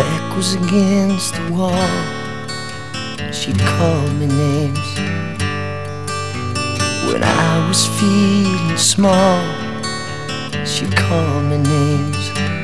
back was against the wall. She'd call me names when I was feeling small. She'd call me names.